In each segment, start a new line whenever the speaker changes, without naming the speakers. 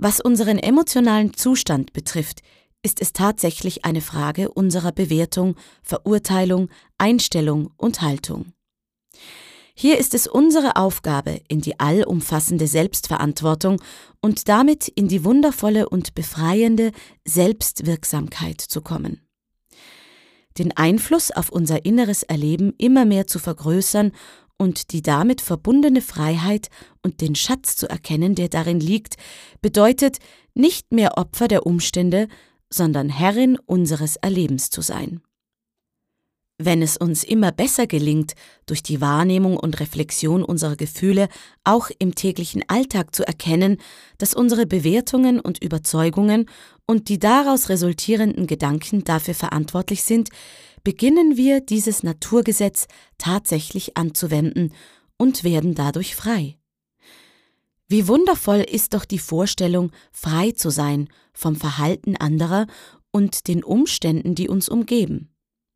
Was unseren emotionalen Zustand betrifft, ist es tatsächlich eine Frage unserer Bewertung, Verurteilung, Einstellung und Haltung. Hier ist es unsere Aufgabe, in die allumfassende Selbstverantwortung und damit in die wundervolle und befreiende Selbstwirksamkeit zu kommen. Den Einfluss auf unser inneres Erleben immer mehr zu vergrößern und die damit verbundene Freiheit und den Schatz zu erkennen, der darin liegt, bedeutet, nicht mehr Opfer der Umstände, sondern Herrin unseres Erlebens zu sein. Wenn es uns immer besser gelingt, durch die Wahrnehmung und Reflexion unserer Gefühle auch im täglichen Alltag zu erkennen, dass unsere Bewertungen und Überzeugungen und die daraus resultierenden Gedanken dafür verantwortlich sind, beginnen wir dieses Naturgesetz tatsächlich anzuwenden und werden dadurch frei. Wie wundervoll ist doch die Vorstellung, frei zu sein vom Verhalten anderer und den Umständen, die uns umgeben.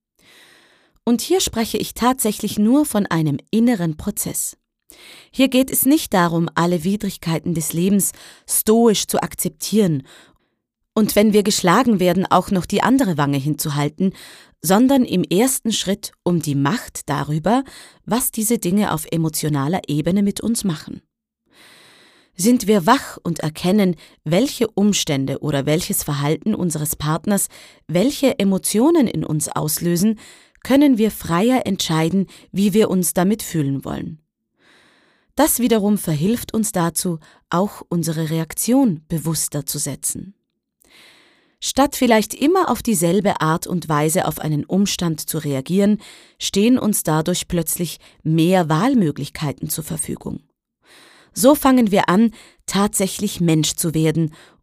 Und hier spreche ich tatsächlich nur von einem inneren Prozess. Hier geht es nicht darum, alle Widrigkeiten des Lebens stoisch zu akzeptieren und wenn wir geschlagen werden, auch noch die andere Wange hinzuhalten, sondern im ersten Schritt um die Macht darüber, was diese Dinge auf emotionaler Ebene mit uns machen. Sind wir wach und erkennen, welche Umstände oder welches Verhalten unseres Partners welche Emotionen in uns auslösen, können wir freier entscheiden, wie wir uns damit fühlen wollen. Das wiederum verhilft uns dazu, auch unsere Reaktion bewusster zu setzen. Statt vielleicht immer auf dieselbe Art und Weise auf einen Umstand zu reagieren, stehen uns dadurch plötzlich mehr Wahlmöglichkeiten zur Verfügung. So fangen wir an, tatsächlich Mensch zu werden